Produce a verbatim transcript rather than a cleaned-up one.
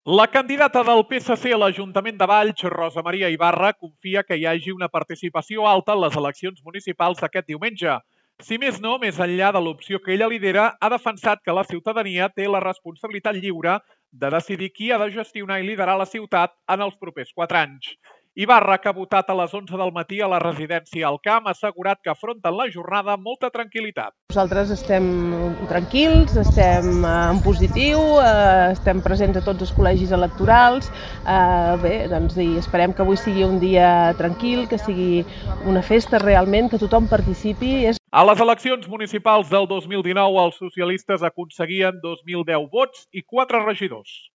La candidata del P S C a l'Ajuntament de Valls, Rosa Maria Ibarra, confia que hi hagi una participació alta en les eleccions municipals d'aquest diumenge. Si més no, més enllà de l'opció que ella lidera, ha defensat que la ciutadania té la responsabilitat lliure de decidir qui ha de gestionar i liderar la ciutat en els propers quatre anys. Ibarra, que ha votat a les onze del matí a la residència al Camp, ha assegurat que afronten la jornada amb molta tranquil·litat. Nosaltres estem tranquils, estem en positiu, estem presents a tots els col·legis electorals. Bé, doncs esperem que avui sigui un dia tranquil, que sigui una festa realment, que tothom participi. A les eleccions municipals del dos mil dinou, els socialistes aconseguien dos mil deu vots i quatre regidors.